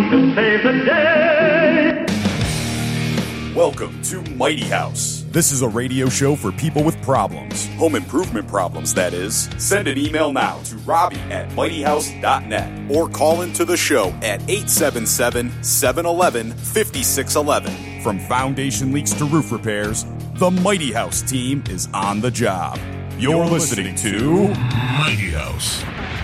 to save the day. Welcome to Mighty House. This is a radio show for people with problems. Home improvement problems, that is. Send an email now to Robbie@mightyhouse.net or call into the show at 877-711-5611. From foundation leaks to roof repairs, the Mighty House team is on the job. You're listening to Mighty House.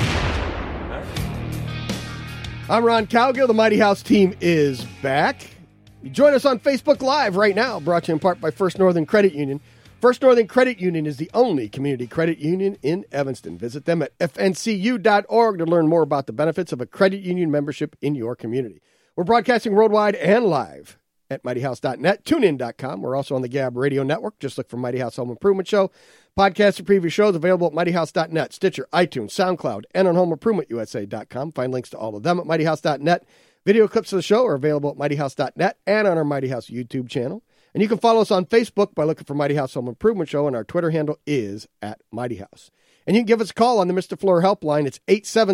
I'm Ron Cowgill. The Mighty House team is back. You join us on Facebook Live right now, brought to you in part by First Northern Credit Union. First Northern Credit Union is the only community credit union in Evanston. Visit them at fncu.org to learn more about the benefits of a credit union membership in your community. We're broadcasting worldwide and live at mightyhouse.net, tunein.com. We're also on the Gab Radio Network. Just look for Mighty House Home Improvement Show. Podcasts of previous shows available at mightyhouse.net, Stitcher, iTunes, SoundCloud, and on homeimprovementusa.com. Find links to all of them at mightyhouse.net. Video clips of the show are available at mightyhouse.net and on our Mighty House YouTube channel. And you can follow us on Facebook by looking for Mighty House Home Improvement Show, and our Twitter handle is @MightyHouse. And you can give us a call on the Mr. Floor helpline. It's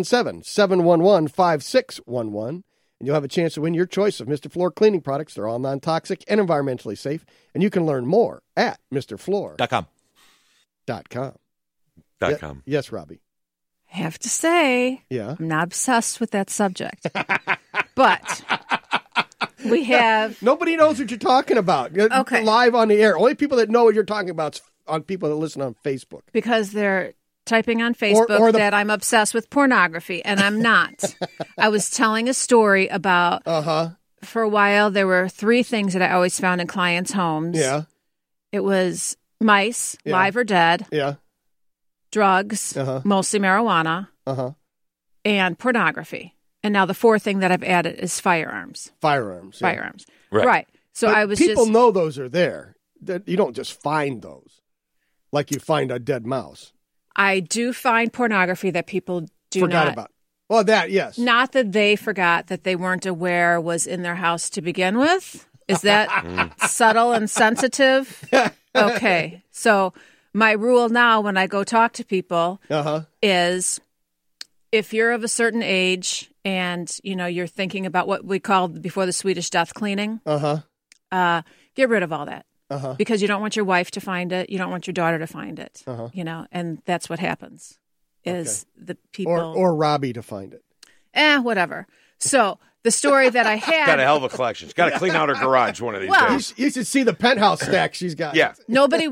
877-711-5611. And you'll have a chance to win your choice of Mr. Floor cleaning products. They're all non-toxic and environmentally safe. And you can learn more at MrFloor.com. .com. Yes, Robbie. I have to say, yeah, I'm not obsessed with that subject. But we have... Nobody knows what you're talking about. Okay. Live on the air. Only people that know what you're talking about on people that listen on Facebook. Because they're typing on Facebook that I'm obsessed with pornography, and I'm not. I was telling a story about, for a while, there were 3 things that I always found in clients' homes. Yeah. It was mice, live or dead. Yeah. Drugs, mostly marijuana, and pornography. And now the 4th thing that I've added is firearms. Firearms. Right. So but I was people know those are there. You don't just find those like you find a dead mouse. I do find pornography that people forgot about. Well, that, yes. Not that they forgot, that they weren't aware was in their house to begin with. Is that subtle and sensitive? Okay. So my rule now when I go talk to people is if you're of a certain age and, you know, you're thinking about what we called before the Swedish death cleaning, get rid of all that. Because you don't want your wife to find it. You don't want your daughter to find it. You know, and that's what happens is the people. Or Robbie to find it. Whatever. So the story that I had. Got a hell of a collection. She's got to clean out her garage one of these days. You should see the penthouse stack she's got. Yeah. Nobody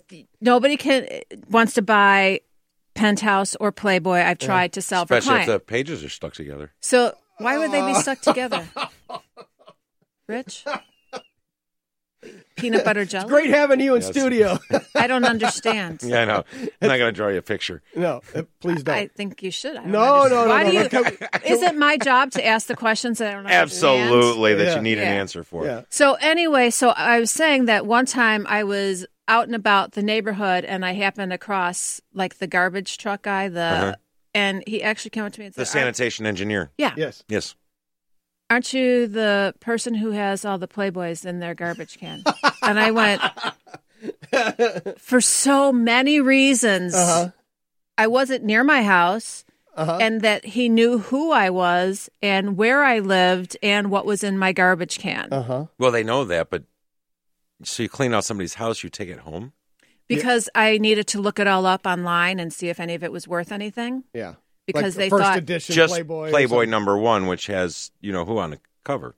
wants to buy Penthouse or Playboy. I've tried to sell for clients. Especially if the pages are stuck together. So why would they be stuck together? Rich? Peanut butter jelly? It's great having you in studio. I don't understand. Yeah, I know. I'm not going to draw you a picture. No, please don't. I think you should. No. Is it my job to ask the questions that I don't understand? Absolutely, that you need an answer for. Yeah. So anyway, I was saying that one time I was out and about the neighborhood and I happened across like the garbage truck guy, and he actually came up to me and said, the sanitation engineer. Yeah. Yes. Aren't you the person who has all the Playboys in their garbage can? And I went, for so many reasons, I wasn't near my house, and that he knew who I was and where I lived and what was in my garbage can. Well, they know that, but so you clean out somebody's house, you take it home? Because I needed to look it all up online and see if any of it was worth anything. Yeah. Because like they first thought edition just Playboy #1, which has, you know, who on the cover?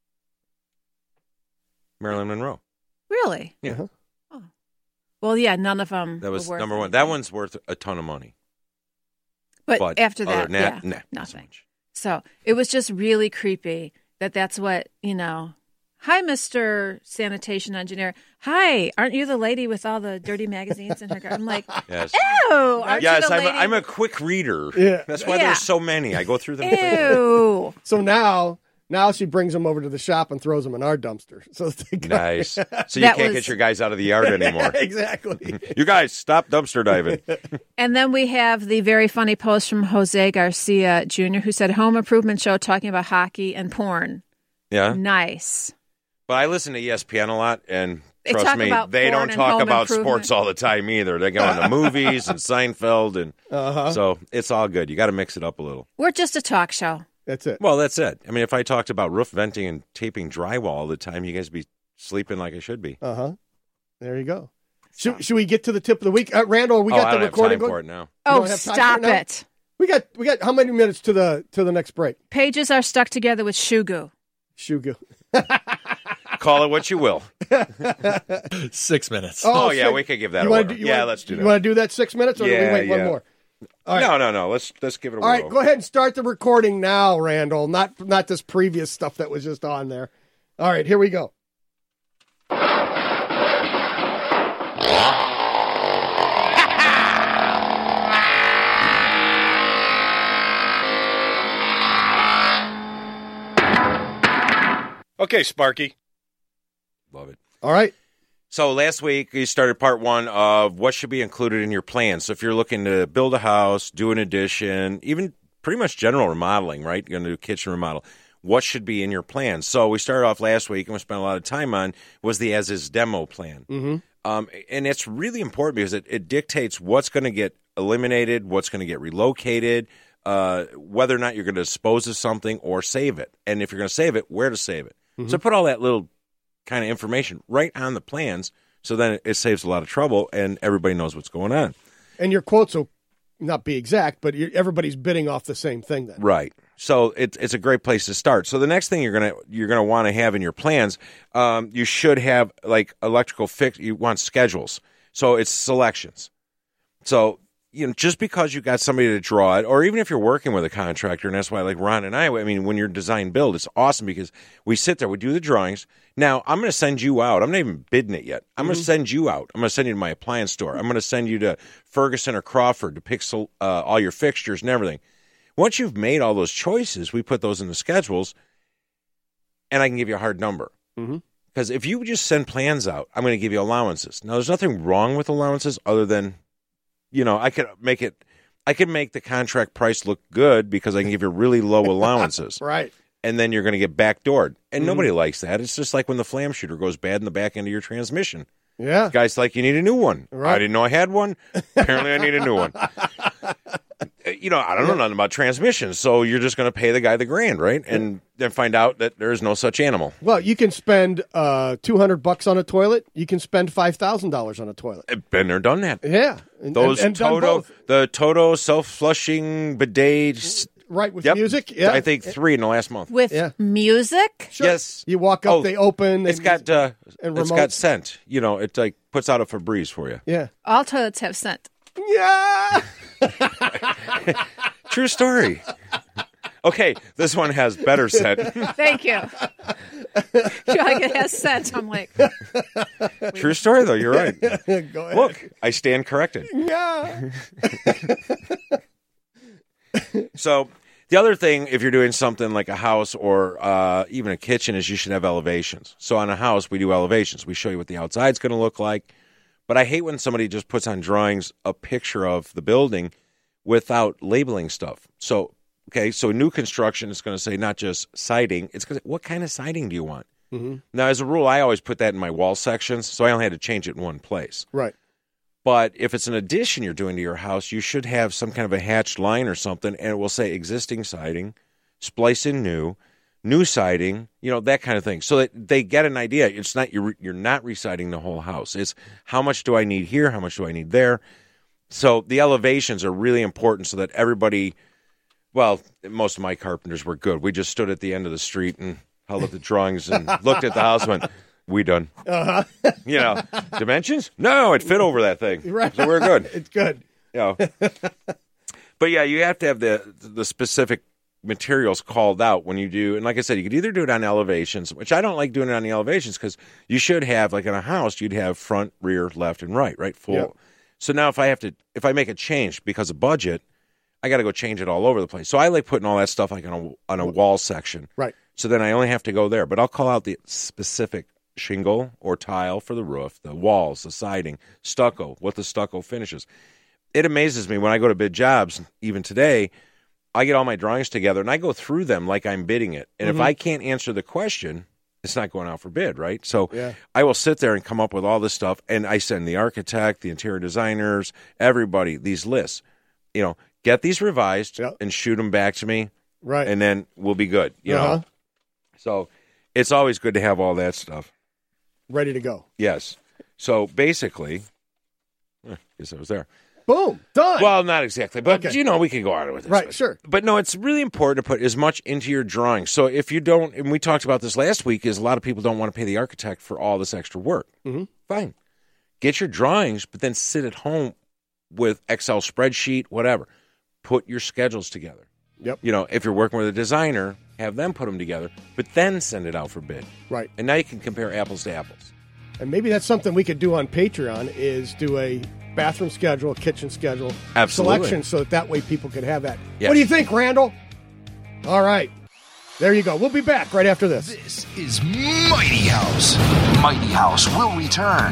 Marilyn Monroe. Really? Yeah. Oh. Well, yeah, none of them. That was were worth #1. anything. That one's worth a ton of money. But after that, nah, nothing. So it was just really creepy that's what, you know. Hi, Mr. Sanitation Engineer. Hi, aren't you the lady with all the dirty magazines in her garden? I'm like, yes. Ew. Aren't you the lady? I'm a quick reader. Yeah. That's why there's so many. I go through them. Ew. So now she brings them over to the shop and throws them in our dumpster. So nice. So you can't get your guys out of the yard anymore. Exactly. You guys, stop dumpster diving. And then we have the very funny post from Jose Garcia Jr., who said, Home Improvement Show talking about hockey and porn. Yeah. Nice. But I listen to ESPN a lot, and They trust talk me, about they porn don't and talk home about improvement. sports all the time either. They go into movies and Seinfeld, and so it's all good. You got to mix it up a little. We're just a talk show. That's it. Well, that's it. I mean, if I talked about roof venting and taping drywall all the time, you guys would be sleeping like I should be. Uh-huh. There you go. Should we get to the tip of the week? Randall, we got I the don't recording have time going? for it now. Oh, don't have time stop for it now? it. We got how many minutes to the next break? Pages are stuck together with Shugu. Shugu. Call it what you will. 6 minutes. Oh, yeah, so we could give that you a wanna whirl. do- you Yeah, wanna- let's do that. You want to do that 6 minutes, or do we Yeah, wait one yeah. more? All right. No. Let's give it a All right, whirl. go ahead and start the recording now, Randall. Not this previous stuff that was just on there. All right, here we go. Okay, Sparky. Love it. All right. So last week, you started part one of what should be included in your plan. So if you're looking to build a house, do an addition, even pretty much general remodeling, right? You're going to do a kitchen remodel. What should be in your plan? So we started off last week, and we spent a lot of time on, was the as-is demo plan. Mm-hmm. And it's really important because it dictates what's going to get eliminated, what's going to get relocated, whether or not you're going to dispose of something or save it. And if you're going to save it, where to save it. Mm-hmm. So put all that little kind of information right on the plans, so then it saves a lot of trouble and everybody knows what's going on. And your quotes will not be exact, but everybody's bidding off the same thing then. Right. So it's a great place to start. So the next thing you're gonna want to have in your plans, you should have like electrical fix. You want schedules. So it's selections. So just because you got somebody to draw it, or even if you're working with a contractor, and that's why like Ron and I mean, when you're design build, it's awesome because we sit there, we do the drawings. Now I'm going to send you out. I'm not even bidding it yet. I'm going to send you out. I'm going to send you to my appliance store. I'm going to send you to Ferguson or Crawford to pick all your fixtures and everything. Once you've made all those choices, we put those in the schedules, and I can give you a hard number. Because if you just send plans out, I'm going to give you allowances. Now, there's nothing wrong with allowances other than, I could make the contract price look good because I can give you really low allowances. Right. And then you're going to get backdoored. And nobody likes that. It's just like when the flam shooter goes bad in the back end of your transmission. Yeah. Guy's like, you need a new one. Right. I didn't know I had one. Apparently I need a new one. I don't know nothing about transmissions, so you're just going to pay the guy the $1,000, right? And then find out that there is no such animal. Well, you can spend $200 on a toilet. You can spend $5,000 on a toilet. I've been there, done that. Yeah. And done both. The Toto self-flushing bidet. Right, with Yep. music. Yeah. I think 3 in the last month. With music? Sure. Yes. You walk up, they open. It's and got remote. scent. It like puts out a Febreze for you. Yeah. All toilets have scent. Yeah. True story. Okay, this one has better scent. Thank you. It has scent. I'm like, True story, though. You're right. Go ahead. Look, I stand corrected. Yeah. So the other thing, if you're doing something like a house or even a kitchen, is you should have elevations. So on a house, we do elevations. We show you what the outside's going to look like. But I hate when somebody just puts on drawings a picture of the building without labeling stuff. So new construction is going to say not just siding. It's going to say, what kind of siding do you want? Mm-hmm. Now, as a rule, I always put that in my wall sections, so I only had to change it in one place. Right. But if it's an addition you're doing to your house, you should have some kind of a hatched line or something, and it will say existing siding, splice in new siding, that kind of thing. So that they get an idea. It's not you're not residing the whole house. It's how much do I need here? How much do I need there? So the elevations are really important so that everybody, well, most of my carpenters were good. We just stood at the end of the street and held up the drawings and looked at the house and went, we done. Uh-huh. Dimensions? No, it fit over that thing. Right. So we're good. It's good. But yeah, you have to have the specific materials called out when you do. And like I said, you could either do it on elevations, which I don't like doing it on the elevations because you should have, like in a house, you'd have front, rear, left, and right full. Yep. So now if I make a change because of budget, I got to go change it all over the place. So I like putting all that stuff like on a wall section. Right. So then I only have to go there. But I'll call out the specific shingle or tile for the roof, the walls, the siding, stucco, what the stucco finishes. It amazes me when I go to bid jobs, even today, I get all my drawings together and I go through them like I'm bidding it. And if I can't answer the question, it's not going out for bid, right? So I will sit there and come up with all this stuff, and I send the architect, the interior designers, everybody, these lists. Get these revised and shoot them back to me. Right. And then we'll be good, you know. So it's always good to have all that stuff. Ready to go. Yes. So basically, guess I was there. Boom. Done. Well, not exactly, but Okay. you know, we can go on with this. Right, but, sure. But no, it's really important to put as much into your drawing. So if you don't, and we talked about this last week, is a lot of people don't want to pay the architect for all this extra work. Mm-hmm. Fine. Get your drawings, but then sit at home with Excel spreadsheet, whatever. Put your schedules together. Yep. You know, if you're working with a designer, have them put them together, but then send it out for bid. Right. And now you can compare apples to apples. And maybe that's something we could do on Patreon is do a bathroom schedule, a kitchen schedule, Absolutely. selection, so that way people could have that. Yes. What do you think, Randall? All right. There you go. We'll be back right after this. This is Mighty House. Mighty House will return.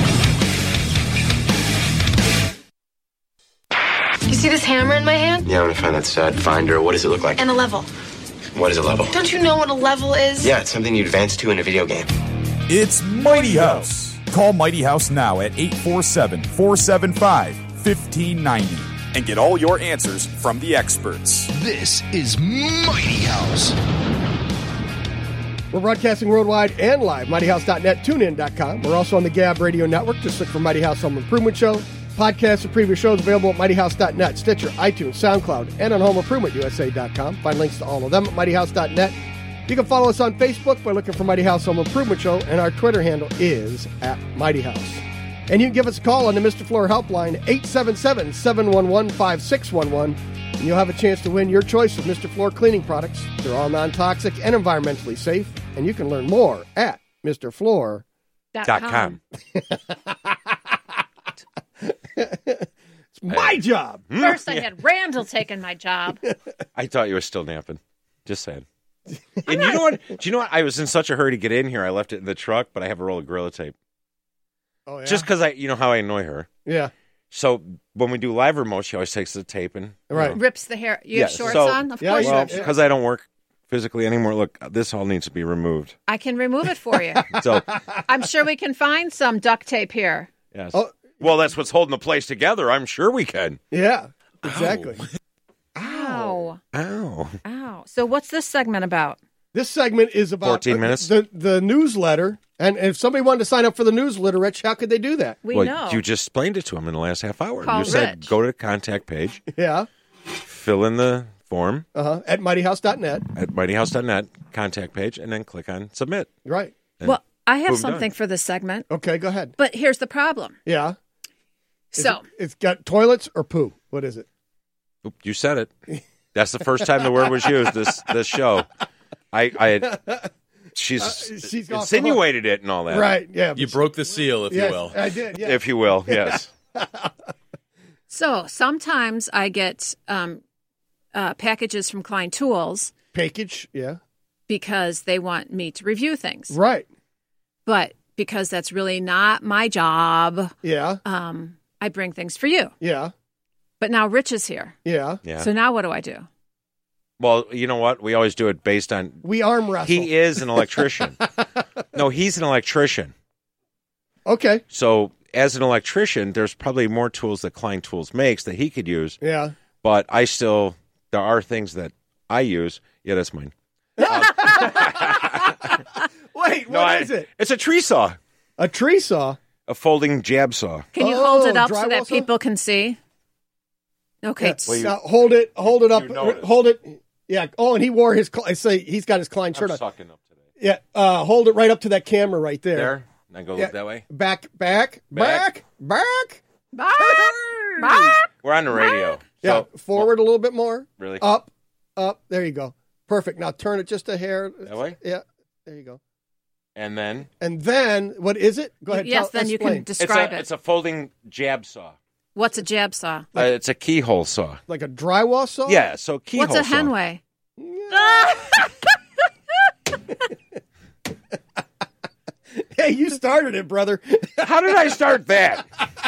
You see this hammer in my hand? Yeah, I want to find that stud finder. What does it look like? And a level. What is a level? Don't you know what a level is? Yeah, it's something you advance to in a video game. It's Mighty House. Call Mighty House now at 847-475-1590 and get all your answers from the experts. This is Mighty House. We're broadcasting worldwide and live. MightyHouse.net, TuneIn.com. We're also on the Gab Radio Network. Just look for Mighty House Home Improvement Show. Podcasts of previous shows available at MightyHouse.net, Stitcher, iTunes, SoundCloud, and on HomeImprovementUSA.com. Find links to all of them at MightyHouse.net. You can follow us on Facebook by looking for Mighty House Home Improvement Show, and our Twitter handle is @MightyHouse. And you can give us a call on the Mr. Floor helpline, 877-711-5611, and you'll have a chance to win your choice of Mr. Floor cleaning products. They're all non-toxic and environmentally safe, and you can learn more at MrFloor.com. It's my job. First, I had Randall taking my job. I thought you were still napping. Just saying. And you know what? Do you know what? I was in such a hurry to get in here. I left it in the truck, but I have a roll of Gorilla Tape. Oh, yeah? Just because you know how I annoy her. Yeah. So when we do live remote, she always takes the tape and Right. Rips the hair. You have Yeah, shorts so- on? Of Yeah, course yeah. you well, do. because I don't work physically anymore. Look, this all needs to be removed. I can remove it for you. So I'm sure we can find some duct tape here. yes. Oh. Well, that's what's holding the place together. I'm sure we can. Yeah, exactly. Ow. Ow. Ow. So what's this segment about? This segment is about 14 minutes? The newsletter. And if somebody wanted to sign up for the newsletter, Rich, how could they do that? We well, know. you just explained it to him in the last half hour. Call You said Rich. go to the contact page, Yeah. fill in the form At mightyhouse.net. at mightyhouse.net, contact page, and then click on submit. Right. Well, I have Boom, something done. for this segment, Okay, go ahead. but here's the problem. Yeah. Is So, it's got toilets or poo. What is it? Oop, you said it. That's the first time the word was used this show. She's she's off the insinuated it and all that. Right. Yeah. You broke the seal, if yes, you will. I did. Yeah. If you will, yes. so sometimes I get packages from Klein Tools Package. Yeah. because they want me to review things. Right. But because that's really not my job, Yeah. I bring things for you. Yeah. But now Rich is here. Yeah. Yeah. So now what do I do? Well, you know what? We always do it based on We arm wrestle. he is an electrician. No, he's an electrician. Okay. So as an electrician, there's probably more tools that Klein Tools makes that he could use. Yeah. But there are things that I use. Yeah, that's mine. Wait, what is it? It's a tree saw, A tree saw. a folding jab saw. Can you hold it up so drywall that saw? people can see? Okay. Yeah. Now, hold it up. You noticed. Hold it. Yeah. Oh, and he wore his. I say he's got his Klein shirt I'm on. sucking up today. Yeah. Hold it right up to that camera right there. There. Now go Yeah. look that way. Back. Back. Bye. We're on the radio. Yeah. So, Forward a little bit more. Really? Up. There you go. Perfect. Now turn it just a hair. That way? Yeah. There you go. And then And then what is it? Go ahead. Yes, then you can explain. describe it. it's a folding jab saw. What's a jab saw? It's a keyhole saw. Like a drywall saw. Yeah, so keyhole What's a saw. Henway? Hey, you started it, brother. How did I start that?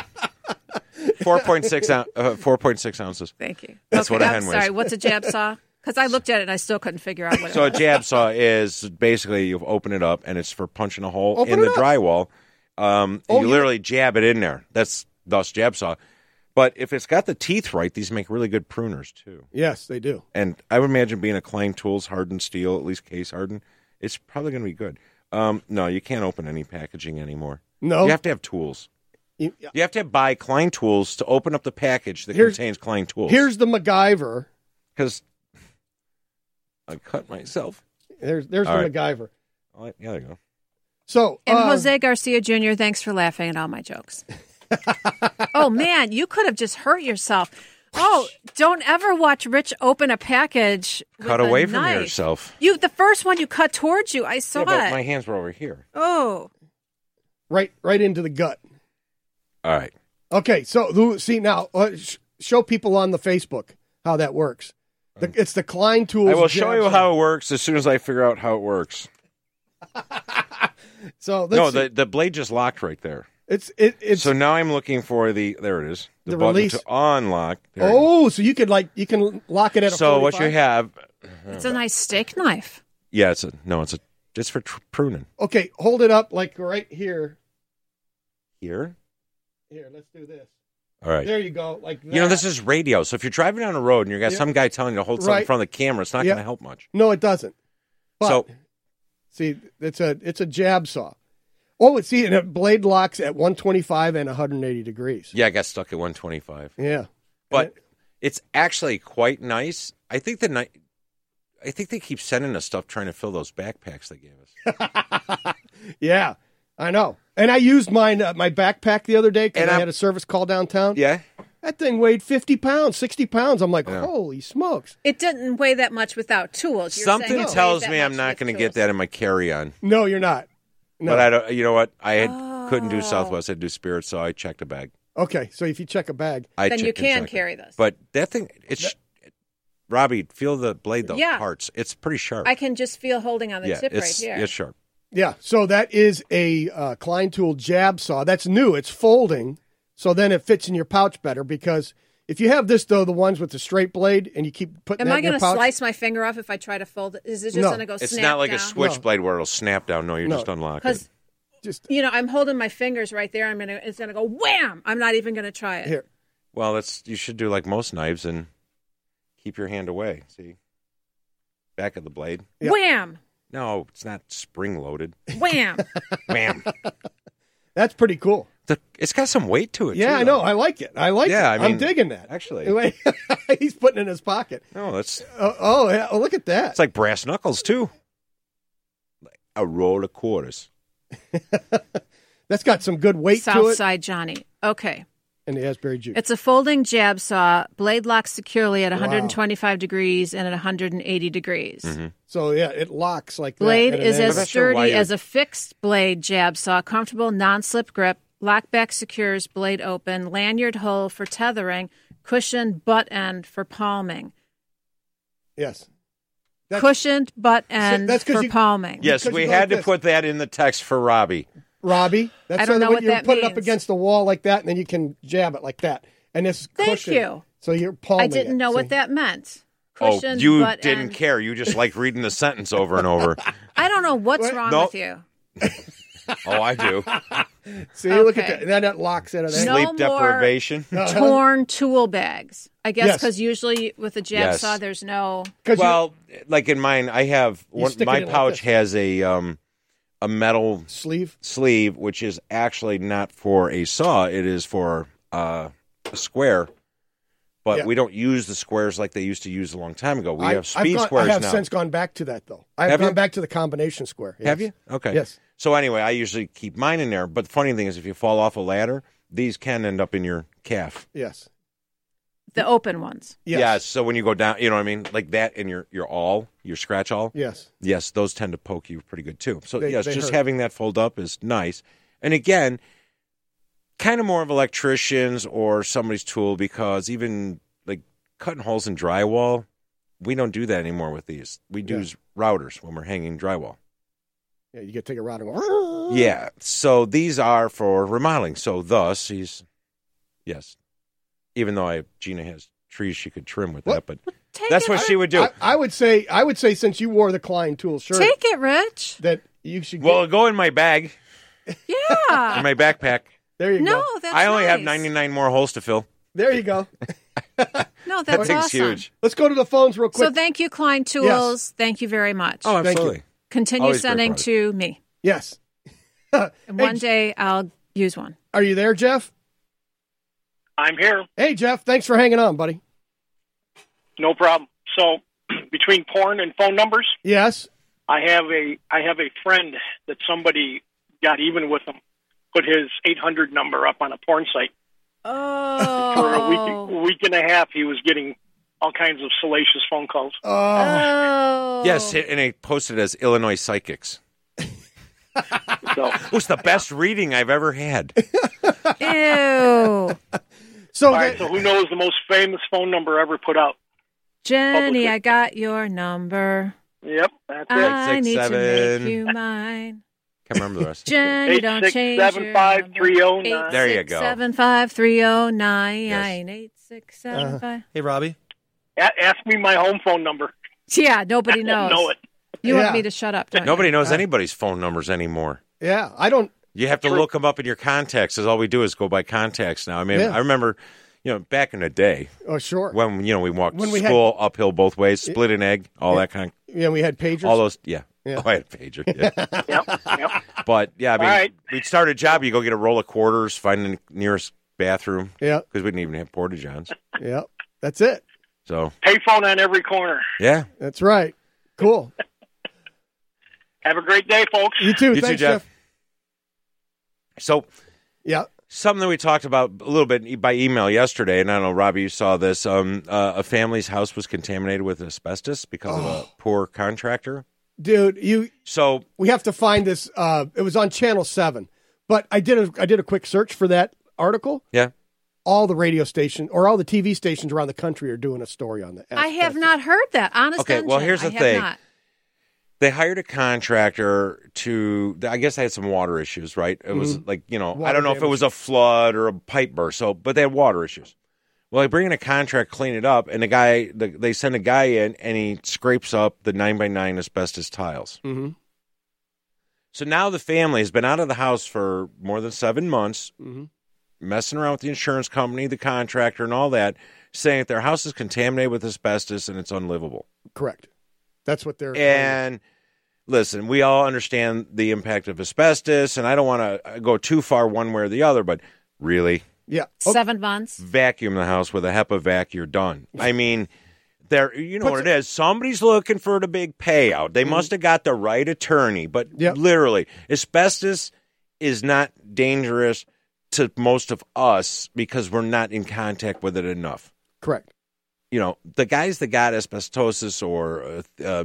4.6 ounces. Thank you. That's what a I'm hen weighs. Sorry, what's a jab saw? Because I looked at it and I still couldn't figure out what So a it was. jab saw is basically you open it up and it's for punching a hole Open in it the up. drywall. You yeah. literally jab it in there. That's thus jab saw. But if it's got the teeth right, these make really good pruners too. Yes, they do. And I would imagine being a Klein Tools hardened steel, at least case hardened, it's probably going to be good. No, you can't open any packaging anymore. No. You have to have tools. You have to buy Klein Tools to open up the package that contains Klein Tools. Here's the MacGyver. Because I cut myself. There's the right. MacGyver. Oh, yeah, there you go. So, And Jose Garcia Jr., thanks for laughing at all my jokes. Oh, man, you could have just hurt yourself. Oh, don't ever watch Rich open a package with Cut a away from knife. yourself. The first one you cut towards you. I saw But it. my hands were over here. Oh. right into the gut. All right. Okay, so see now, show people on the Facebook how that works. It's the Klein Tools. I will show you how it works as soon as I figure out how it works. So the blade just locked right there. It's so now I'm looking for there it is. The button release to unlock. There it is. So you can lock it at a So 45? what you have? It's a nice steak knife. Yeah, it's for pruning. Okay, hold it up like right here. Here. Here, let's do this. All right. There you go, like that. You know, this is radio, so if you're driving down the road and you got some guy telling you to hold something in front of the camera, it's not going to help much. No, it doesn't. But, see, it's a jab saw. Oh, and a blade locks at 125 and 180 degrees. Yeah, I got stuck at 125. Yeah. But it's actually quite nice. I think they keep sending us stuff trying to fill those backpacks they gave us. Yeah, I know. And I used mine, my backpack the other day because I had a service call downtown. Yeah. That thing weighed 50 pounds, 60 pounds. I'm like, holy smokes. It didn't weigh that much without tools. You're Something saying it tells weighs me that I'm much not with going to tools. get that in my carry-on. No, you're not. No. But I don't. You know what? Couldn't do Southwest. I'd do Spirit, so I checked a bag. Okay, so if you check a bag. Then you can carry this. But that thing, Robbie, feel the blade, though, Yeah. parts. It's pretty sharp. I can just feel holding on the tip right here. It's sharp. Yeah, so that is a Klein Tool jab saw. That's new. It's folding, so then it fits in your pouch better because if you have this, though, the ones with the straight blade, and you keep putting Am that I in your going to pouch. slice my finger off if I try to fold it? Is it just No. going to go snap It's not like down? a switchblade where it'll snap down. No, you just unlock it. Because, Just I'm holding my fingers right there. It's going to go wham! I'm not even going to try it. here. Well, you should do like most knives and keep your hand away. See? Back of the blade. Yeah. Wham! No, it's not spring-loaded. Wham! Wham! That's pretty cool. It's got some weight to it, Yeah, too, I know. though. I like it. I'm digging that. Actually. He's putting it in his pocket. No, that's... Yeah. Oh, look at that. It's like brass knuckles, too. Like a roll of quarters. That's got some good weight to it. Southside Johnny. Okay. And the Asbury juice. It's a folding jab saw, blade locks securely at 125 degrees and at 180 degrees. Mm-hmm. So, yeah, it locks like that. Blade at an is angle. as sturdy as a fixed blade jab saw, comfortable non-slip grip, lockback secures blade open, lanyard hole for tethering, cushioned butt end for palming. Yes. Cushioned butt end for palming. Yes, we had to put that in the text for Robbie. Robbie, that's I don't know what you that put it up means. against the wall like that, and then you can jab it like that. And it's Thank cushioned. you. So you're palming I didn't it. know See? what that meant. Oh, Cushioned you butt didn't end. care. You just like reading the sentence over and over. I don't know what's wrong Nope. with you. Oh, I do. See, look at Okay. that. And then it locks it. No Sleep more deprivation. Torn tool bags. I guess Yes. because usually with a jab Yes. saw, there's no. Well, like in mine, I have stick it my in like pouch this. has a metal sleeve, which is actually not for a saw. It is for a square. But Yeah. we don't use the squares like they used to use a long time ago. We have I've speed gone- squares I have now. since gone back to that, though. I've Have gone you? back to the combination square. Yes. Have you? Okay. Yes. So anyway, I usually keep mine in there. But the funny thing is, if you fall off a ladder, these can end up in your calf. Yes. The open ones. Yes. Yeah. So when you go down, you know what I mean, like that in your scratch awl. Yes. Yes, those tend to poke you pretty good too. So They yes, just hurt. having that fold up is nice. And again, kind of more of electricians or somebody's tool because even like cutting holes in drywall, we don't do that anymore with these. We use routers when we're hanging drywall. Yeah, you get to take a rod and go. Yeah. So these are for remodeling. So thus yes. Even though Gina has trees she could trim with that, but that's what she would do. I would say since you wore the Klein Tool shirt, Take it, Rich. that you should. Well, go in my bag, Yeah. in my backpack. There you No, go. that's I only have nice. 99 more holes to fill. There you go. No, That that's thing's awesome. huge. Let's go to the phones real quick. So thank you, Klein Tools. Yes. Thank you very much. Oh, Thank you. absolutely. Continue Always great sending product. to me. Yes. And one day I'll use one. Are you there, Jeff? I'm here. Hey, Jeff. Thanks for hanging on, buddy. No problem. So, between porn and phone numbers, Yes. I have a friend that somebody got even with him, put his 800 number up on a porn site. Oh. For a week and a half, he was getting all kinds of salacious phone calls. Oh. Yes, and they posted as Illinois Psychics. So, It was the best reading I've ever had. Ew. So, all right, so who knows the most famous phone number ever put out? Jenny, I got your number. Yep, that's it. I need to 867. make you mine. Can't remember the rest. Jenny, don't change your 8675309. There you go. 8675309. Yes. 8675. Hey, Robbie. Ask me my home phone number. Yeah, nobody I knows. don't know it. You Yeah. want me to shut up, don't Nobody you? knows anybody's phone numbers anymore. yeah, I don't. You have to look them up in your contacts. Because all we do is go by contacts now. I mean, Yeah. I remember, back in the day Oh, sure. when we walked When to we had- school uphill both ways, split an egg, all that kind. Yeah, we had pagers. All those, yeah. Yeah. Oh, I had a pager. Yeah. Yep. But yeah, I mean, All right. we'd start a job. You go get a roll of quarters, find the nearest bathroom Yeah, because we didn't even have porta johns. yeah. That's it. So Payphone on every corner. yeah, That's right. Cool. Have a great day, folks. You too. you too, Thanks, Jeff. Jeff. So Yeah. something that we talked about a little bit by email yesterday, and I don't know, Robbie, you saw this. A family's house was contaminated with asbestos because of a poor contractor. Dude, So we have to find this. It was on Channel 7, but I did a quick search for that article. yeah, All the radio stations or all the TV stations around the country are doing a story on that. I have not heard that. Honest. Okay, well, Engine, here's the I have thing. not. they hired a contractor to. I guess they had some water issues, right? It was like I Water don't know if it damage. was a flood or a pipe burst. So, but they had water issues. Well, they bring in a contract, clean it up, and they send a guy in, and he scrapes up the 9x9 asbestos tiles. Mm-hmm. So now the family has been out of the house for more than 7 months, Mm-hmm. messing around with the insurance company, the contractor, and all that, saying that their house is contaminated with asbestos and it's unlivable. Correct. That's what they're. And listen, we all understand the impact of asbestos, and I don't want to go too far one way or the other, but really, yeah. 7 months. vacuum the house with a HEPA vac, you're done. I mean, what it is. Somebody's looking for the big payout. They must have got the right attorney, but Yep. literally, asbestos is not dangerous to most of us because we're not in contact with it enough. Correct. The guys that got asbestosis or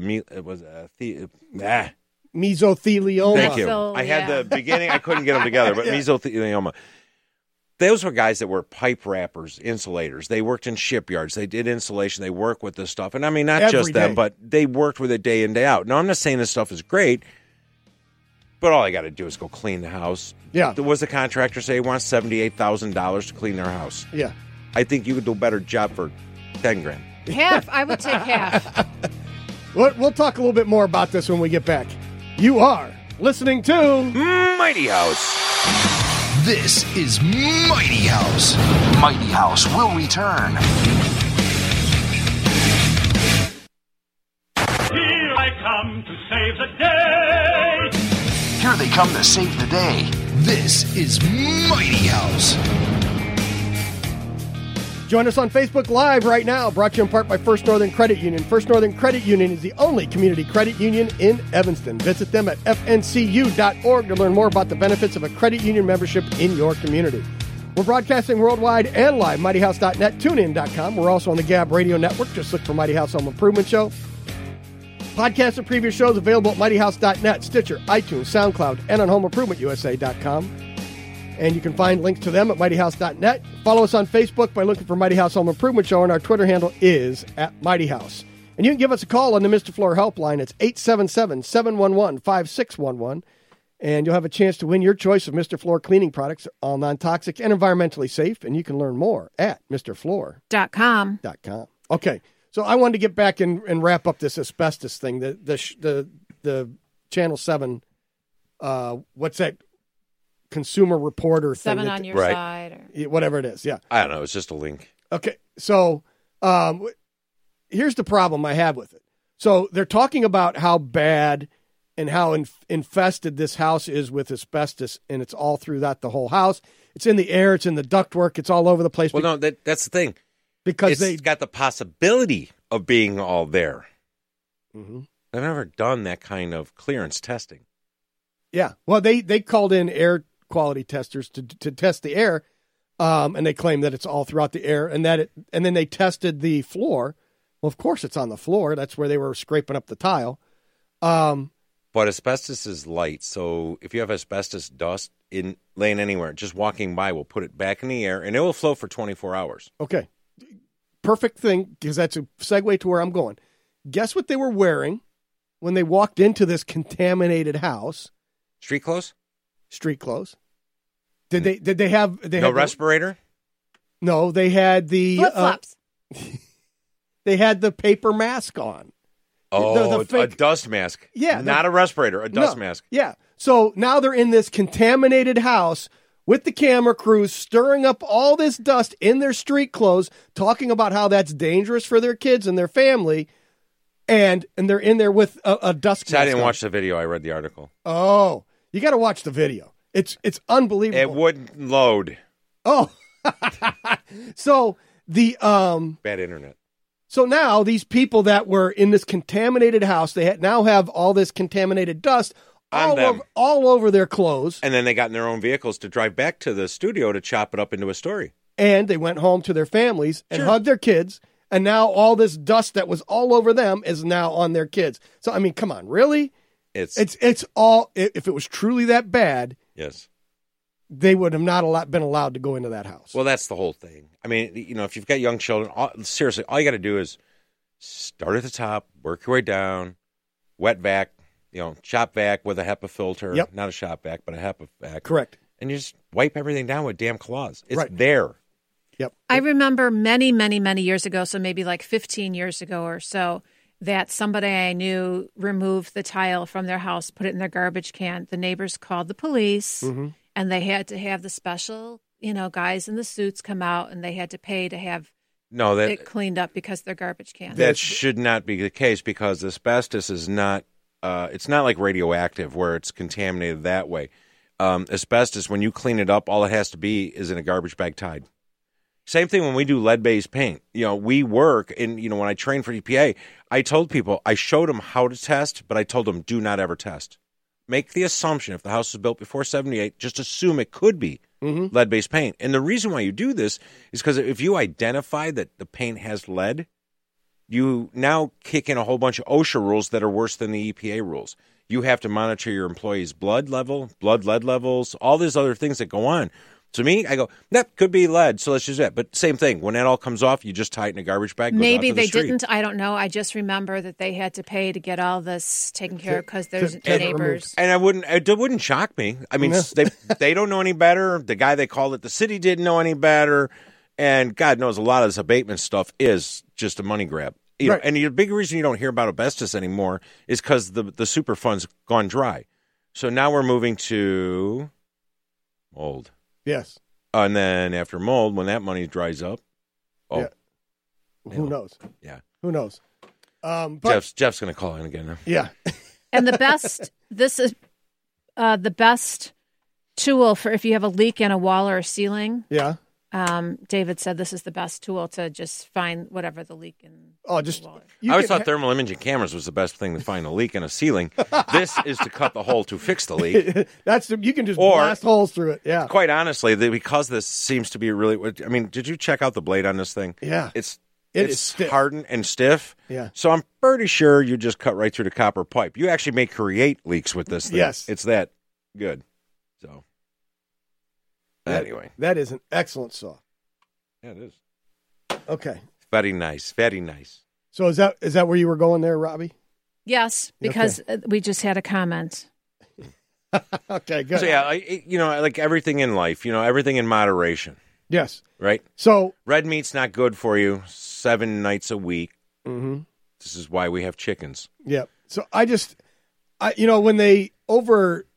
Mesothelioma. Thank you. So, I had yeah. the beginning. I couldn't get them together, but mesothelioma. Those were guys that were pipe wrappers, insulators. They worked in shipyards. They did insulation. They work with this stuff. And I mean, not Every just them, day. but they worked with it day in, day out. Now, I'm not saying this stuff is great, but all I got to do is go clean the house. Yeah. Was the contractor say he wants $78,000 to clean their house? Yeah. I think you could do a better job for $10,000. Half. I would take half. We'll talk a little bit more about this when we get back. You are listening to Mighty House. This is Mighty House. Mighty House will return. Here I come to save the day. Here they come to save the day. This is Mighty House. Join us on Facebook Live right now, brought to you in part by First Northern Credit Union. First Northern Credit Union is the only community credit union in Evanston. Visit them at fncu.org to learn more about the benefits of a credit union membership in your community. We're broadcasting worldwide and live, mightyhouse.net, tunein.com. We're also on the Gab Radio Network. Just look for Mighty House Home Improvement Show. Podcasts of previous shows available at mightyhouse.net, Stitcher, iTunes, SoundCloud, and on homeimprovementusa.com. And you can find links to them at mightyhouse.net. Follow us on Facebook by looking for Mighty House Home Improvement Show, and our Twitter handle is @MightyHouse. And you can give us a call on the Mr. Floor helpline. It's 877-711-5611. And you'll have a chance to win your choice of Mr. Floor cleaning products, all non-toxic and environmentally safe. And you can learn more at MrFloor.com. .com. Okay, so I wanted to get back and wrap up this asbestos thing. The Channel 7, what's that? Consumer Reporter thing. 7 on your Right. side. Or... Whatever it is, yeah. I don't know. It's just a link. Okay, so here's the problem I have with it. So they're talking about how bad and how infested this house is with asbestos, and it's all throughout the whole house. It's in the air. It's in the ductwork. It's all over the place. Well, no, that's the thing. Because It's got the possibility of being all there. Mm-hmm. They've never done that kind of clearance testing. Yeah. Well, they called in air quality testers to test the air, and they claim that it's all throughout the air, and then they tested the floor. Well, of course it's on the floor. That's where they were scraping up the tile. But asbestos is light, so if you have asbestos dust laying anywhere, just walking by will put it back in the air, and it will float for 24 hours. Okay. Perfect thing, because that's a segue to where I'm going. Guess what they were wearing when they walked into this contaminated house? Street clothes? Street clothes. Did they have no respirator? No, they had the flip-flops. They had the paper mask on. Oh, the fake, a dust mask. Yeah. Not a respirator, a dust mask. Yeah. So now they're in this contaminated house with the camera crews stirring up all this dust in their street clothes, talking about how that's dangerous for their kids and their family, and they're in there with a dust mask. I didn't watch the video. I read the article. Oh, you got to watch the video. It's unbelievable. It wouldn't load. Oh. So the bad internet. So now these people that were in this contaminated house, they now have all this contaminated dust all over their clothes. And then they got in their own vehicles to drive back to the studio to chop it up into a story. And they went home to their families and hugged their kids. And now all this dust that was all over them is now on their kids. So, I mean, come on, really? It's all, if it was truly that bad, yes, they would have been allowed to go into that house. Well, that's the whole thing. I mean, if you've got young children, seriously, all you got to do is start at the top, work your way down, wet vac, shop vac with a HEPA filter. Yep. Not a shop vac, but a HEPA vac. Correct. And you just wipe everything down with damn cloths. It's right there. Yep. I remember many, many, many years ago, so maybe like 15 years ago or so, that somebody I knew removed the tile from their house, put it in their garbage can. The neighbors called the police, and they had to have the special, guys in the suits come out, and they had to pay to have it cleaned up because they're garbage cans. That should not be the case because asbestos is not, it's not like radioactive where it's contaminated that way. Asbestos, when you clean it up, all it has to be is in a garbage bag tied. Same thing when we do lead-based paint. We work, and, when I trained for EPA, I told people, I showed them how to test, but I told them, do not ever test. Make the assumption, if the house was built before 78, just assume it could be lead-based paint. And the reason why you do this is because if you identify that the paint has lead, you now kick in a whole bunch of OSHA rules that are worse than the EPA rules. You have to monitor your employees' blood lead levels, all these other things that go on. To me, I go, that could be lead, so let's use that. But same thing. When that all comes off, you just tie it in a garbage bag. Maybe they didn't. I don't know. I just remember that they had to pay to get all this taken care of because there's neighbors. And it wouldn't shock me. I mean, they don't know any better. The guy they called it, the city didn't know any better. And God knows a lot of this abatement stuff is just a money grab. Right. And the big reason you don't hear about asbestos anymore is because the super fund's gone dry. So now we're moving to mold. Yes. And then after mold, when that money dries up, who knows? Yeah. Who knows? But Jeff's going to call in again now. Yeah. And this is the best tool for if you have a leak in a wall or a ceiling. Yeah. David said this is the best tool to just find whatever the leak in. Oh, just the wall. I always thought thermal imaging cameras was the best thing to find a leak in a ceiling. This is to cut the hole to fix the leak. You can just blast holes through it. Yeah. Quite honestly, because this seems to be really. I mean, did you check out the blade on this thing? Yeah. It's stiff. hardened and stiff. Yeah. So I'm pretty sure you just cut right through the copper pipe. You actually may create leaks with this thing. Yes. It's that good. So anyway, that is an excellent saw. Yeah, it is. Okay. Very nice. Very nice. So is that where you were going there, Robbie? Yes, because we just had a comment. Okay, good. So yeah, like everything in life, everything in moderation. Yes. Right? So red meat's not good for you 7 nights a week. Mm-hmm. This is why we have chickens. Yeah. So when they over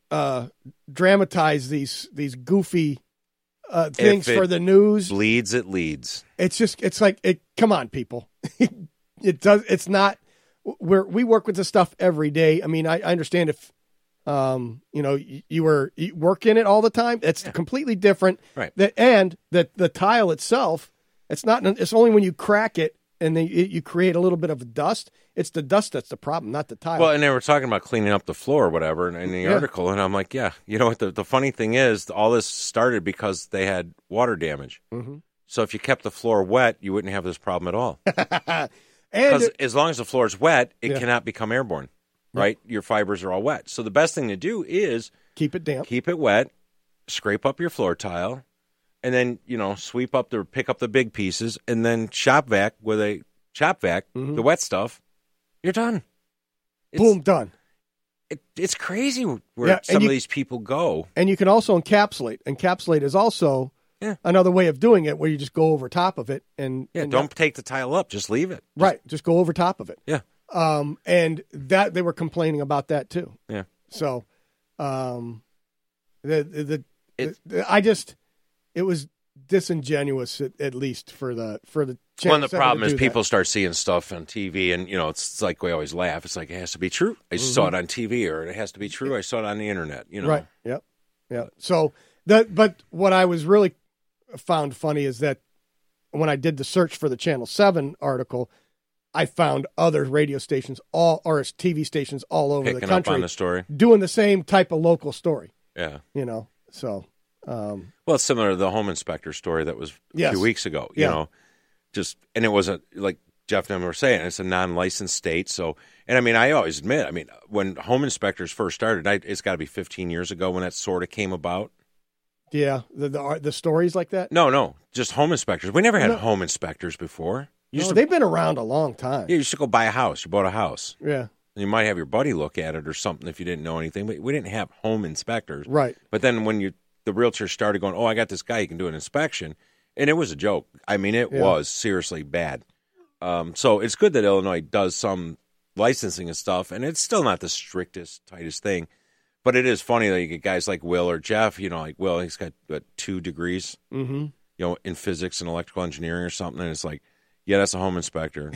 dramatize these goofy things for the news. Bleeds, it leads. It's like come on, people. It's not. We work with this stuff every day. I mean, I understand if you work in it all the time. It's completely different. Right. And the tile itself, it's not. It's only when you crack it and then you create a little bit of dust. It's the dust that's the problem, not the tile. Well, and they were talking about cleaning up the floor or whatever in the article, and I'm like, yeah, you know what? The funny thing is, all this started because they had water damage. Mm-hmm. So if you kept the floor wet, you wouldn't have this problem at all. Because as long as the floor is wet, it cannot become airborne, right? Your fibers are all wet. So the best thing to do is keep it damp, keep it wet, scrape up your floor tile, and then pick up the big pieces, and then shop vac with a shop vac the wet stuff. You're done. Boom, done. It's crazy where some of these people go. And you can also encapsulate. Encapsulate is also another way of doing it, where you just go over top of it and don't take the tile up, just leave it. Just go over top of it. Yeah. And that they were complaining about that too. Yeah. So, it was disingenuous at least for the channel. Well, the problem is people start seeing stuff on TV, and it's like we always laugh. It's like it has to be true. I saw it on TV, or it has to be true. I saw it on the internet. Right. Yep. Yeah. So but what I was really found funny is that when I did the search for the Channel 7 article, I found other radio stations or TV stations all over the country up on the story, doing the same type of local story. Yeah. So. Well, it's similar to the home inspector story that was a few weeks ago. And it was like Jeff and I were saying, it's a non-licensed state. So, and I mean, I always admit, when home inspectors first started, it's got to be 15 years ago when that sort of came about. Yeah, the stories like that. No, just home inspectors. We never had home inspectors before. They've been around a long time. You used to go buy a house. You bought a house. Yeah. You might have your buddy look at it or something if you didn't know anything, but we didn't have home inspectors. Right. But then when the realtor started going, I got this guy, he can do an inspection. And it was a joke. I mean, it was seriously bad. So it's good that Illinois does some licensing and stuff, and it's still not the strictest, tightest thing. But it is funny that you get guys like Will or Jeff, like Will, he's got 2 degrees, in physics and electrical engineering or something. And it's like, that's a home inspector.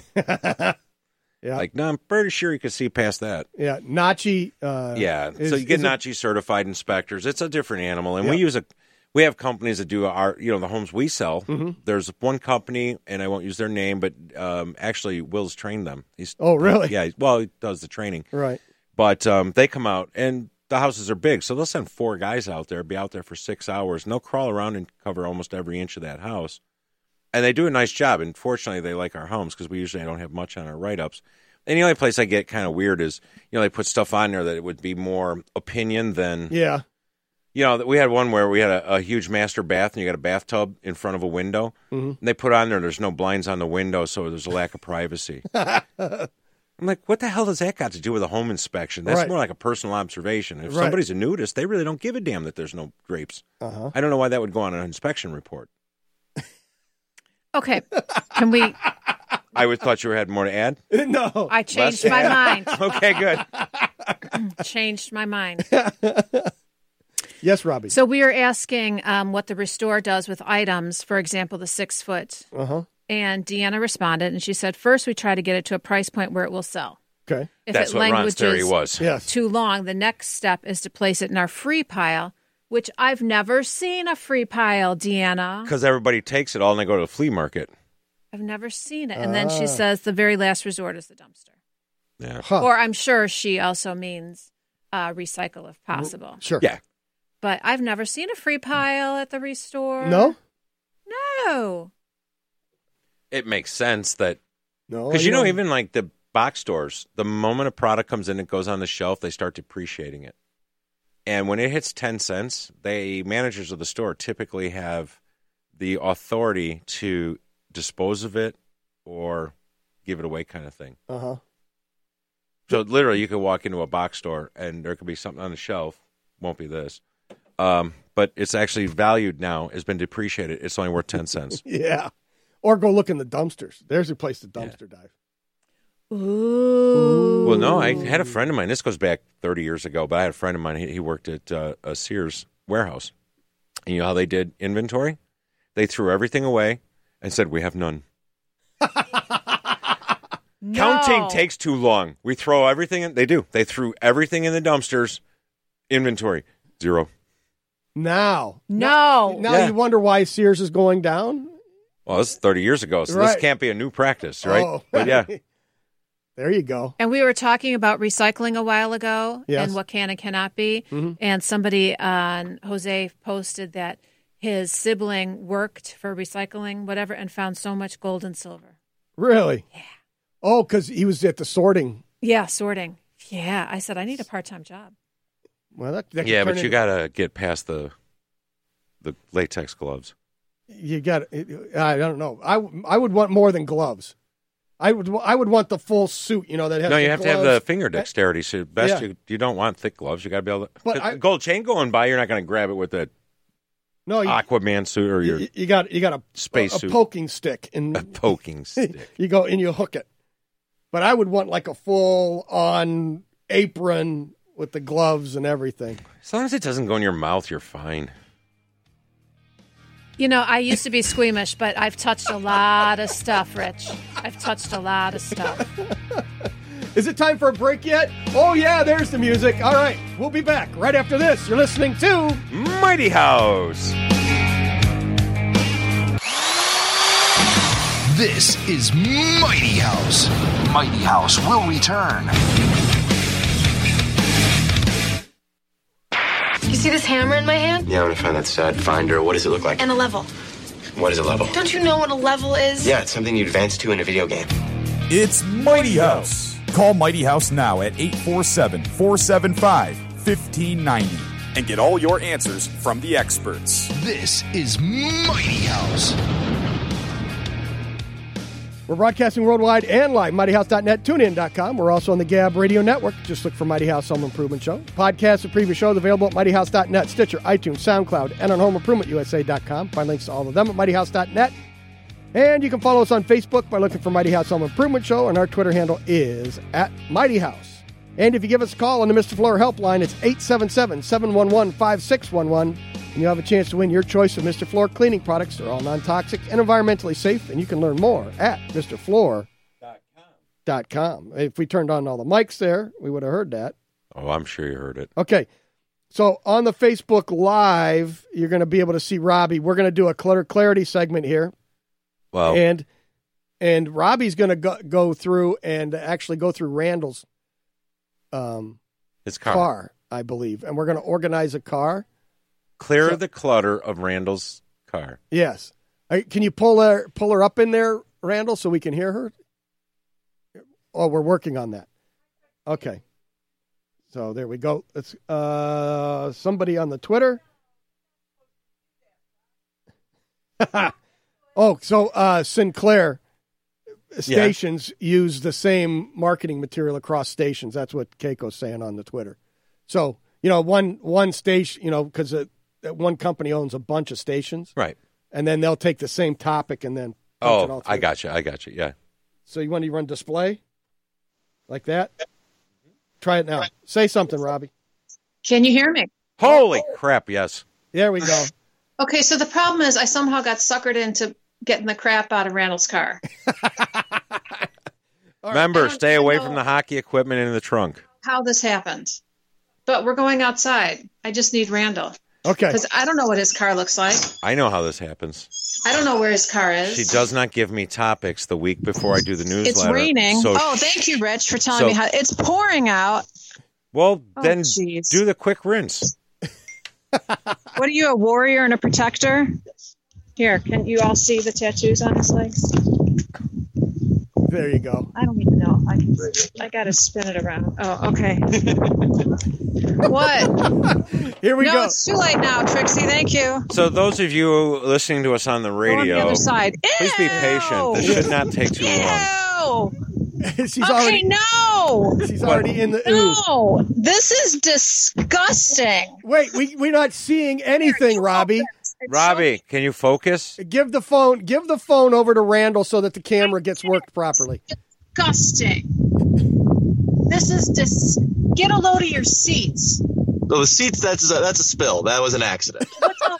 Yeah. Like, no, I'm pretty sure you can see past that. Yeah. NACHI. So you get NACHI certified inspectors. It's a different animal. And we have companies that do our, the homes we sell. Mm-hmm. There's one company, and I won't use their name, but actually Will's trained them. Oh, really? Yeah. He does the training. Right. But they come out, and the houses are big. So they'll send 4 guys out there, be out there for 6 hours, and they'll crawl around and cover almost every inch of that house. And they do a nice job. And fortunately, they like our homes because we usually don't have much on our write-ups. And the only place I get kind of weird is, they put stuff on there that it would be more opinion than... Yeah. We had one where we had a huge master bath, and you got a bathtub in front of a window. Mm-hmm. And they put on there's no blinds on the window, so there's a lack of privacy. I'm like, what the hell does that got to do with a home inspection? That's more like a personal observation. If somebody's a nudist, they really don't give a damn that there's no drapes. Uh-huh. I don't know why that would go on an inspection report. Okay. Can we... I thought you had more to add? No. I changed my mind. Okay, good. Changed my mind. Yes, Robbie. So we are asking what the Restore does with items, for example, the 6 foot. Uh-huh. And Deanna responded, and she said, first we try to get it to a price point where it will sell. Okay. If That's what Ron's theory was. Too long, the next step is to place it in our free pile, which I've never seen a free pile, Deanna. Because everybody takes it all and they go to the flea market. I've never seen it. And then she says the very last resort is the dumpster. Yeah. Huh. Or I'm sure she also means recycle if possible. Sure. Yeah. But I've never seen a free pile at the Restore. No? No. It makes sense that... No. Because, even like the box stores, the moment a product comes in and goes on the shelf, they start depreciating it. And when it hits 10 cents, managers of the store typically have the authority to dispose of it or give it away kind of thing. Uh-huh. So literally you could walk into a box store and there could be something on the shelf. Won't be this. But it's actually valued now. It's been depreciated. It's only worth 10 cents. Yeah. Or go look in the dumpsters. There's a place to dumpster dive. Ooh. Well, no, I had a friend of mine. This goes back 30 years ago, but I had a friend of mine. He worked at a Sears warehouse. And you know how they did inventory? They threw everything away and said, "We have none." No. Counting takes too long. We throw everything in. They do. They threw everything in the dumpsters. Inventory, 0. Now Yeah. you wonder why Sears is going down? Well, this is 30 years ago, so Right. this can't be a new practice, right? Oh. But yeah. There you go. And we were talking about recycling a while ago Yes. and what can and cannot be. Mm-hmm. And somebody on Jose posted that his sibling worked for recycling, whatever, and found so much gold and silver. Really? Yeah. Oh, because he was at the sorting. Yeah, sorting. Yeah. I said, I need a part-time job. Well, that could Yeah, turn but you into- got to get past the latex gloves. You got. I don't know. I would want more than gloves. I would want the full suit. You know that has. No, the you have to have gloves. the finger dexterity. So best Yeah. you don't want thick gloves. You got to be able to. But I- gold chain going by, you're not going to grab it with a No, you, Aquaman suit or your you got a space a suit. poking stick and poking stick. you go and you hook it. But I would want like a full on apron with the gloves and everything. As long as it doesn't go in your mouth, you're fine. You know, I used to be squeamish, but I've touched a lot of stuff, Rich. I've touched a lot of stuff. Is it time for a break yet? Oh yeah, there's the music. All right, we'll be back right after this. You're listening to Mighty House. This is Mighty House. Mighty House will return. You see this hammer in my hand? Yeah, I'm gonna find that stud finder. What does it look like? And a level. What is a level? Don't you know what a level is? Yeah, it's something you advance to in a video game. It's Mighty House. Call Mighty House now at 847-475-1590 and get all your answers from the experts. This is Mighty House. We're broadcasting worldwide and live, mightyhouse.net, tunein.com. We're also on the Gab Radio Network. Just look for Mighty House Home Improvement Show. Podcasts of previous shows available at mightyhouse.net, Stitcher, iTunes, SoundCloud, and on homeimprovementusa.com. Find links to all of them at mightyhouse.net. And you can follow us on Facebook by looking for Mighty House Home Improvement Show, and our Twitter handle is @MightyHouse. And if you give us a call on the Mr. Floor helpline, it's 877-711-5611. And you'll have a chance to win your choice of Mr. Floor cleaning products. They're all non-toxic and environmentally safe, and you can learn more at MrFloor.com. If we turned on all the mics there, we would have heard that. Oh, I'm sure you heard it. Okay, so on the Facebook Live, you're going to be able to see Robbie. We're going to do a clutter clarity segment here. Well, And Robbie's going to go through and actually go through Randall's it's car, I believe. And we're going to organize a car. Clear the clutter of Randall's car. Yes. Can you pull her up in there, Randall, so we can hear her? Oh, we're working on that. Okay. So there we go. Let's somebody on the Twitter. Oh, so Sinclair stations use the same marketing material across stations. That's what Keiko's saying on the Twitter. So, you know, one station, you know, because one company owns a bunch of stations. Right. And then they'll take the same topic and then punch it all Oh, through. I got you. Yeah. So you want to run display? Like that? Try it now. Say something, Robbie. Can you hear me? Holy crap, yes. There we go. Okay, so the problem is I somehow got suckered into getting the crap out of Randall's car. Remember, stay away from the hockey equipment in the trunk. How this happened. But we're going outside. I just need Randall. Okay. Because I don't know what his car looks like. I know how this happens. I don't know where his car is. She does not give me topics the week before I do the newsletter. It's raining. So Thank you, Rich, for telling me how. It's pouring out. Well, then geez. do the quick rinse. What are you, a warrior and a protector? Here, can you all see the tattoos on his legs? There you go. I don't even know. I got to spin it around. Oh, okay. What? Here we no, go. It's too late now, Trixie. Thank you. So those of you listening to us on the radio, Go on the other side. please be patient. This should not take too long. She's Okay, already no. She's already in the ooh. No, this is disgusting. Wait, we're not seeing anything, Robbie. Robbie, can you focus? Give the phone over to Randall so that the camera gets worked properly. Disgusting. This is get a load of your seats. Well, the seats, that's a spill. That was an accident. What's all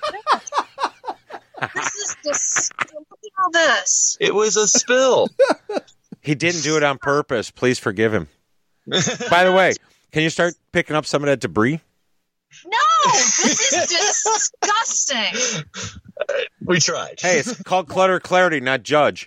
this? This is look at all this. It was a spill. He didn't do it on purpose. Please forgive him. By the way, can you start picking up some of that debris? No, this is disgusting. We tried. Hey, it's called clutter clarity, not judge.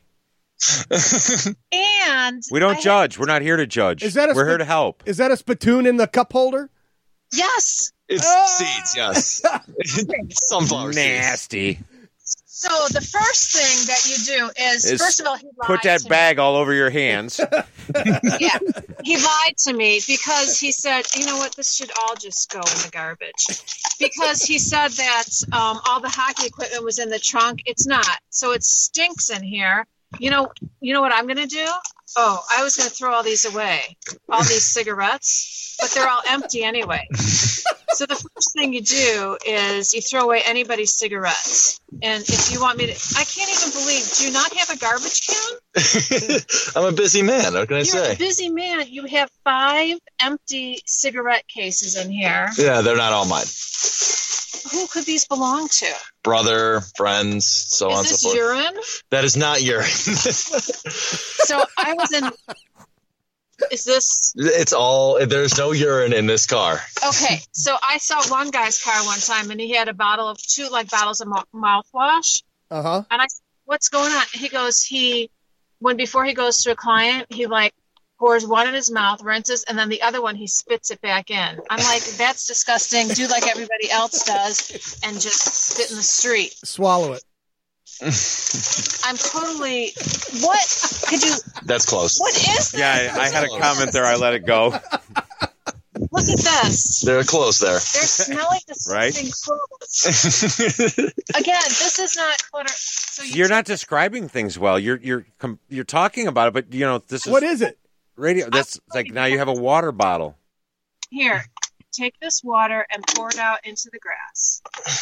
And we don't judge. We're not here to judge. We're here to help. Is that a spittoon in the cup holder? Yes. It's seeds, yes. Sunflower nasty. Seeds. So the first thing that you do is first of all, he lied put that to bag me. all over your hands. Yeah, he lied to me because he said, you know what, this should all just go in the garbage. Because he said that all the hockey equipment was in the trunk. It's not. So it stinks in here. You know what I'm going to do? Oh, I was going to throw all these away, all these cigarettes, but they're all empty anyway. So the first thing you do is you throw away anybody's cigarettes. And if you want me to, I can't even believe, do you not have a garbage can? I'm a busy man. What can I You're say? a busy man. You have 5 empty cigarette cases in here. Yeah, they're not all mine. Who could these belong to? Brother, friends, so on and so forth. Is this urine? That is not urine. So I was in. Is this? It's all. There's no urine in this car. Okay, so I saw one guy's car one time, and he had a bottle of 2 bottles of mouthwash. Uh-huh. And I said, "What's going on?" He goes, before he goes to a client, he pours one in his mouth, rinses, and then the other one he spits it back in. I'm like, that's disgusting. Do like everybody else does, and just spit in the street. Swallow it. I'm totally. What could you? That's close. What is this? Yeah, I had a comment there. I let it go. Look at this. They're close there. They're smelly, disgusting clothes. Again, this is not clutter. So You're not describing things well. You're talking about it, but this is what is it? Radio. That's like now you have a water bottle. Here, take this water and pour it out into the grass.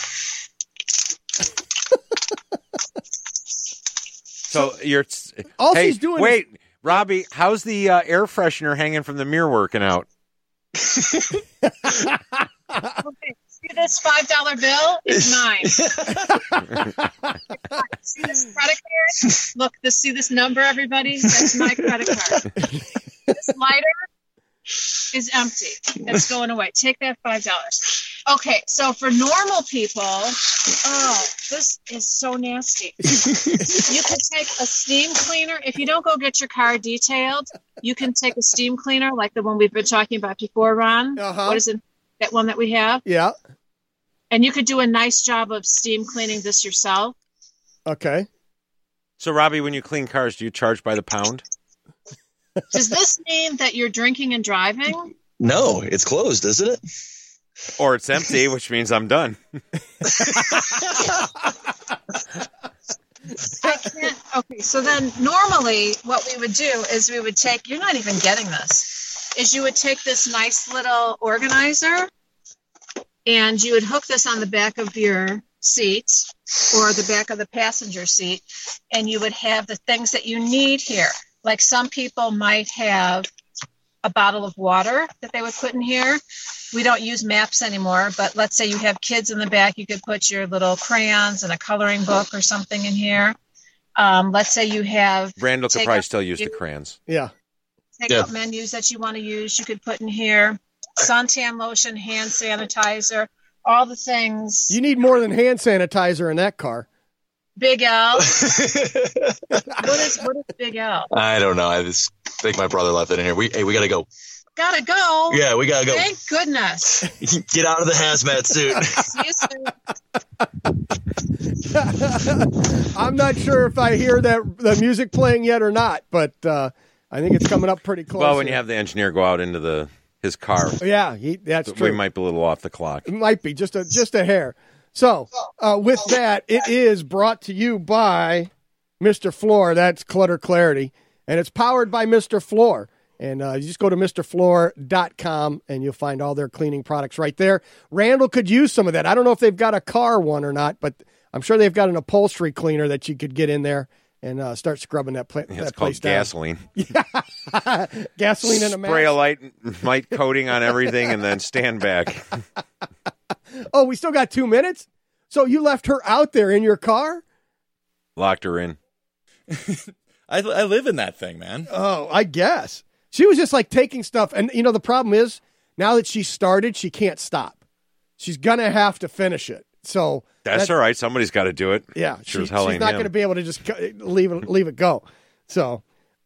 So you're. All hey, she's doing. Wait, Robbie, how's the air freshener hanging from the mirror working out? Okay, see this $5 bill? It's mine. See this credit card? Look, see this number, everybody? That's my credit card. This lighter is empty. It's going away. Take that $5. Okay, so for normal people, this is so nasty. You can take a steam cleaner. If you don't go get your car detailed, you can take a steam cleaner like the one we've been talking about before, Ron. Uh-huh. What is it? That one that we have? Yeah. And you could do a nice job of steam cleaning this yourself. Okay. So, Robbie, when you clean cars, do you charge by the pound? Does this mean that you're drinking and driving? No, it's closed, isn't it? Or it's empty, which means I'm done. I can't. Okay, so then normally what we would do is we would take, you're not even getting this, is you would take this nice little organizer and you would hook this on the back of your seat or the back of the passenger seat, and you would have the things that you need here. Like some people might have a bottle of water that they would put in here. We don't use maps anymore, but let's say you have kids in the back, you could put your little crayons and a coloring book or something in here. Let's say you have... Randall could probably still use the crayons. Yeah. Take out menus that you want to use, you could put in here. Suntan lotion, hand sanitizer, all the things. You need more than hand sanitizer in that car. Big L. What is Big L? I don't know. I just think my brother left it in here. We got to go. Gotta go. Yeah, we got to go. Thank goodness. Get out of the hazmat suit. See you soon. I'm not sure if I hear the music playing yet or not, but I think it's coming up pretty close. Well, when you have the engineer go out into his car. Yeah, that's true. We might be a little off the clock. It might be, just a hair. So, with that, it is brought to you by Mr. Floor. That's Clutter Clarity. And it's powered by Mr. Floor. And you just go to MrFloor.com and you'll find all their cleaning products right there. Randall could use some of that. I don't know if they've got a car one or not, but I'm sure they've got an upholstery cleaner that you could get in there and start scrubbing that, It's that called place down. gasoline. Gasoline in a mask. Spray a light coating on everything and then stand back. Oh, we still got 2 minutes? So you left her out there in your car? Locked her in. I live in that thing, man. Oh, I guess. She was just like taking stuff. And, the problem is now that she started, she can't stop. She's going to have to finish it. So That's all right. Somebody's got to do it. Yeah. Sure as she's hell not ain't going to him. be able to just leave it go. So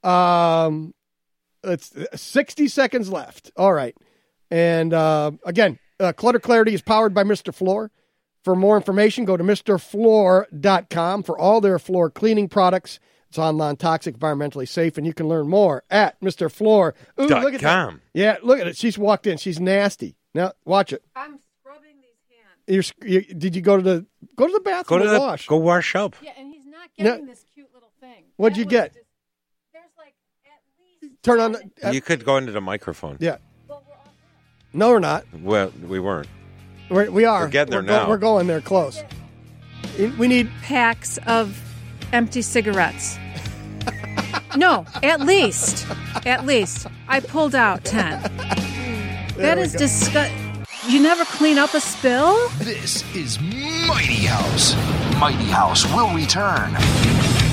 it's 60 seconds left. All right. And again, Clutter Clarity is powered by Mr. Floor. For more information, go to MrFloor.com for all their floor cleaning products. It's on non-toxic, environmentally safe, and you can learn more at Mr. Floor. Ooh, look at that. Yeah, look at it. She's walked in. She's nasty. Now, watch it. I'm scrubbing these hands. Did you go to the bathroom and wash? Go wash up. Yeah, and he's not getting this cute little thing. What'd you get? There's like at least... Turn on. You could go into the microphone. Yeah. No, we're not. Well, we weren't. We are. We're getting there now. We're going there close. We need packs of empty cigarettes. No, at least. I pulled out 10. That is disgusting. You never clean up a spill? This is Mighty House. Mighty House will return.